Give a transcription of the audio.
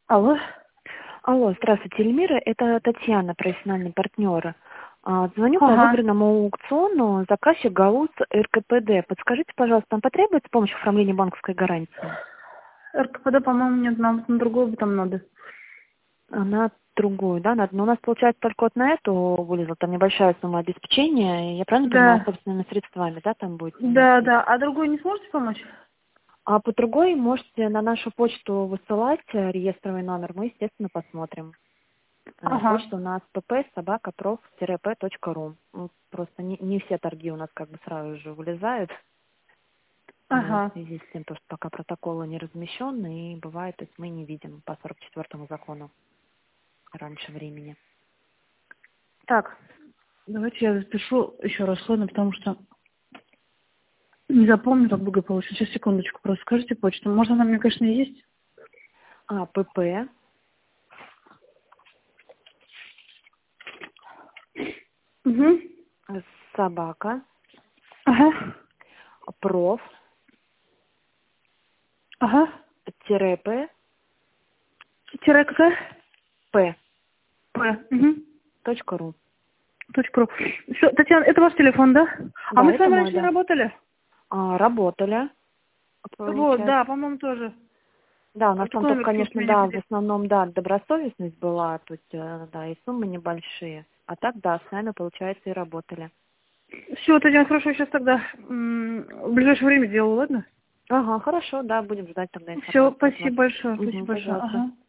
Алло. Алло, здравствуйте, Эльмира, это Татьяна, профессиональный партнер. Звоню по Ага. выигранному аукциону, заказчик ГАУС РКПД. Подскажите, пожалуйста, вам потребуется помощь в оформлении банковской гарантии? РКПД, по-моему, нет, нам на другую там надо. На другую, да, надо. Но у нас, получается, только вот на эту вылезла там небольшая сумма обеспечения. Я правильно понимаю, Да. собственными средствами, да, там будете Да, вносить? да. А другую не сможете помочь? А по другой можете на нашу почту высылать реестровый номер, мы, естественно, посмотрим. Ага. Почта у нас pp@prof-p.ru. Ну, просто не все торги у нас как бы сразу же вылезают. В Ага. связи с тем, что пока протоколы не размещены, и бывает, то есть мы не видим по 44-му закону раньше времени. Так, давайте я запишу еще раз, ладно, потому что не запомню так благополучно. Сейчас, секундочку, просто скажите почту. Может, она у меня, конечно, есть? pp Угу. собака Ага. проф Ага. п Тире какая? п П. Угу. .ру. .ру. Все, Татьяна, это ваш телефон, да? А Да, мы с это вами мой, раньше не да. работали? Работали, Вот, получается. да, по-моему, тоже. Да, у нас там Такой только, номер почему-то конечно, меня да, в ходил. основном, да, добросовестность была, тут, да, и суммы небольшие. А так, да, с нами, получается, и работали. Все, Татьяна, хорошо, сейчас тогда в ближайшее время делаю, ладно? Ага, хорошо, да, будем ждать тогда Все, информацию от вас. спасибо большое, Угу, спасибо большое. пожалуйста. Ага.